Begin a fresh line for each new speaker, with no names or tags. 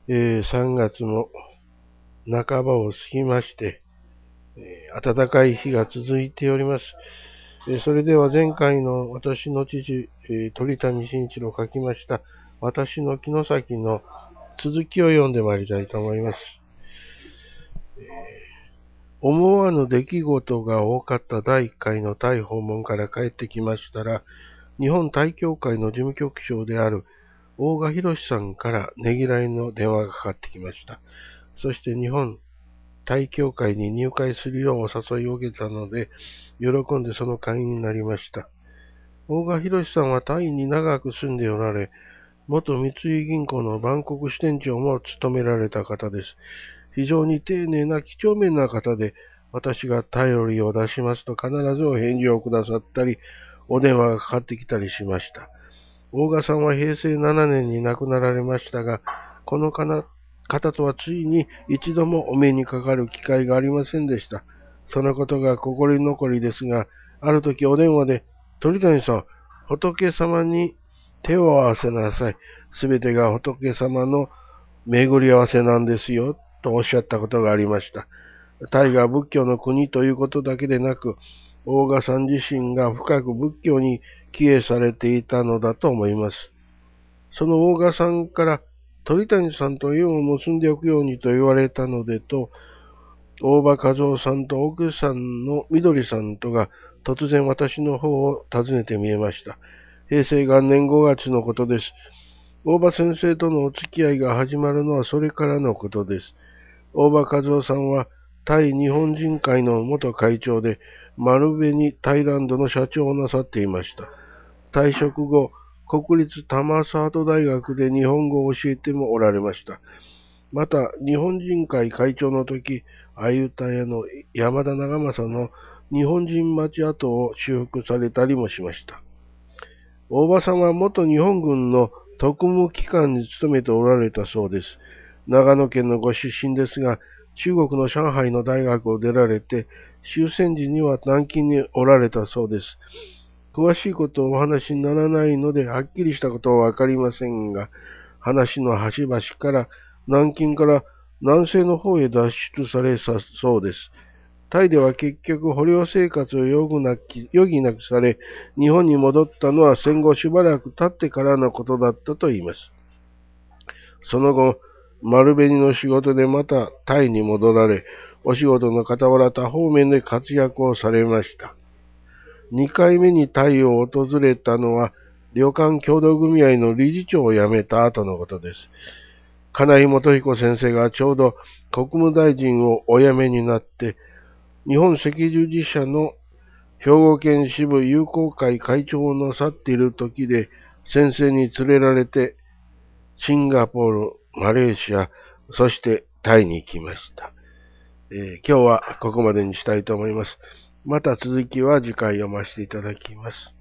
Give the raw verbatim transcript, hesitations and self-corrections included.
えー、さんがつも半ばを過ぎまして、えー暖かい日が続いております。えーそれでは前回の私の父、えー鳥谷慎一郎書きました私の城崎の続きを読んでまいりたいと思います。思わぬ出来事が多かっただいいっかいのタイ訪問から帰ってきましたら、日本タイ協会の事務局長である大賀博さんからねぎらいの電話がかかってきました。そして日本タイ協会に入会するようお誘いを受けたので、喜んでその会員になりました。大賀博さんはタイに長く住んでおられ、元三井銀行のバンコク支店長も務められた方です。非常に丁寧な几帳面な方で、私が頼りを出しますと必ずお返事をくださったり、お電話がかかってきたりしました。大賀さんはへいせいななねんに亡くなられましたが、この方とはついに一度もお目にかかる機会がありませんでした。そのことが心残りですが、ある時お電話で、鳥谷さん、仏様に手を合わせなさい。すべてが仏様の巡り合わせなんですよ、とおっしゃったことがありました。タイが仏教の国ということだけでなく、大賀さん自身が深く仏教に帰依されていたのだと思います。その大賀さんから鳥谷さんと縁を結んでおくようにと言われたのでと、大場和夫さんと奥さんのみどりさんとが突然私の方を訪ねてみえました。へいせいがんねんごがつのことです。大場先生とのお付き合いが始まるのはそれからのことです。大場和夫さんはタイ日本人会の元会長で、丸紅タイランドの社長をなさっていました。退職後、国立タマサート大学で日本語を教えてもおられました。また、日本人会会長の時、アユタヤの山田長政の日本人町跡を修復されたりもしました。大場さんは元日本軍の特務機関に勤めておられたそうです。長野県のご出身ですが、中国の上海の大学を出られて、終戦時には南京におられたそうです。詳しいことをお話にならないので、はっきりしたことはわかりませんが、話の端々から南京から南西の方へ脱出されたそうです。タイでは結局捕虜生活を余儀なき余儀なくされ、日本に戻ったのは戦後しばらく経ってからのことだったと言います。その後、丸紅の仕事でまたタイに戻られ、お仕事の傍ら多方面で活躍をされました。にかいめにタイを訪れたのは、旅館協同組合の理事長を辞めた後のことです。金井元彦先生がちょうど国務大臣をお辞めになって、日本赤十字社の兵庫県支部友好会会長をなさっている時で、先生に連れられて、シンガポール、マレーシア、そしてタイに行きました。えー今日はここまでにしたいと思います。また続きは次回読ませていただきます。